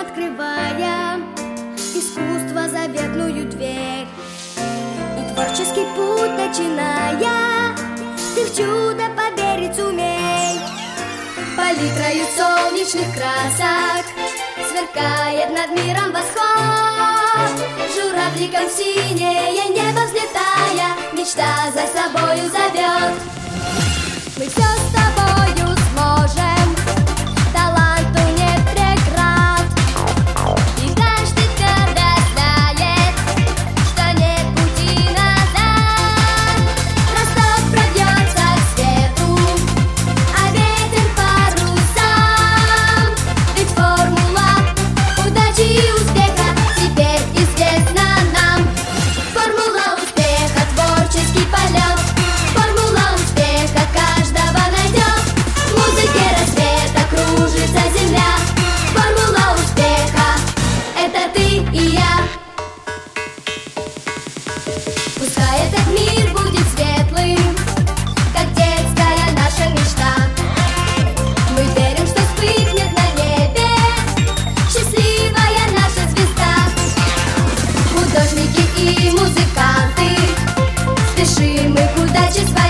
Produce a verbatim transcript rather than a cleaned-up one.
открывая искусство заветную дверь. И творческий путь начиная, ты в чудо поверить умей. Палитрою солнечных красок сверкает над миром восход. Журавликом в синее небо взлетая, мечта за собою зовет. Мы все с тобою сможем, таланту нет преград. И каждый твердо знает, что нет пути назад. Росток пробьется к свету, а ветер парусам. Ведь формула удачи и успеха теперь известна нам. Формула успеха — творческий полет. Формула успеха каждого найдет. В музыке рассвета кружится земля. Формула успеха — это ты и я. Пускай этот мир будет светлым, как детская наша мечта. Мы верим, что вспыхнет на небе счастливая наша звезда. Художники и музыканты, спешим мы к удаче своей.